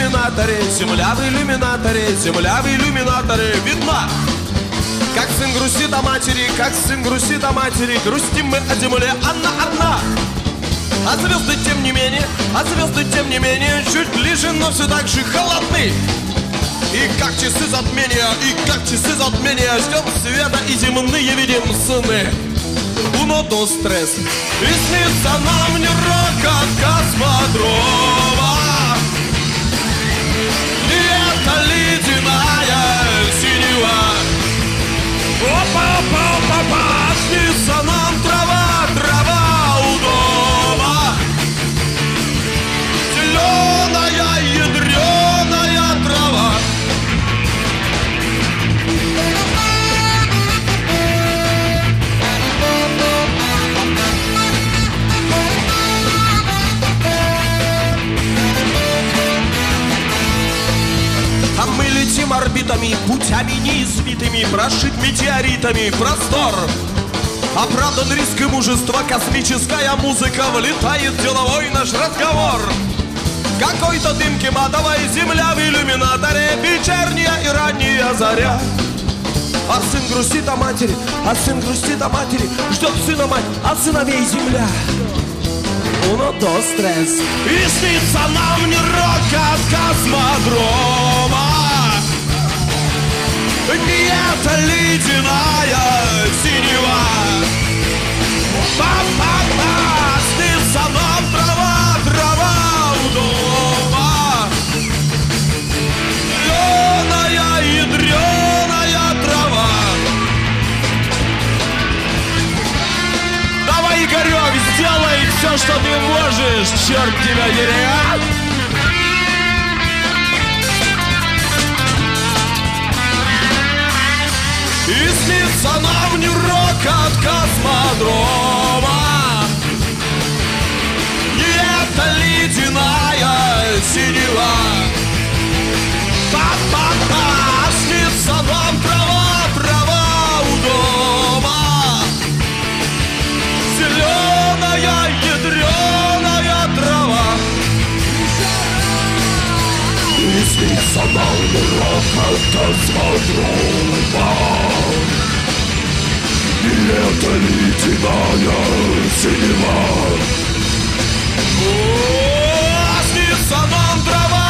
иллюминаторе, земля в иллюминаторе, земля в иллюминаторе видна. Как сын грустит о матери, как сын грустит о матери, грустим мы о земле, она одна. А звезды тем не менее, а звезды тем не менее, чуть ближе, но все так же холодны. И как часы затмения, и как часы затмения, ждем света и земные видим сны. Uno, dos, tres. И снится нам не рок от космодрома, и это ледяная синева. Опа-опа-опа-опа, снится нам трава, трава у дома, зеленая, ядреная трава. А мы летим орбитами, путями неизбитыми, прошит метеоритами простор. Оправдан риск и мужество, космическая музыка, влетает деловой наш разговор. Какой-то дымки матовой, земля в иллюминаторе, вечерняя и ранняя заря. А сын грустит о матери, а сын грустит о матери, ждет сына мать, а сыновей земля. Uno, dos, tres. И снится нам не рок от космодрома, и это ледяная синева. Па-па-па, снится нам трава, трава у дома, зеленая, ядреная трава. Давай, Игорек, сделай все, что ты можешь, черт тебя дери. И снится нам не рок от космодрома, и это ледяная синева. Па-па-па, снится нам трава, трава у дома, зеленая, ядреная трава. И снится нам не рок от космодрома, и это ледяная синева. О, снится нам трава,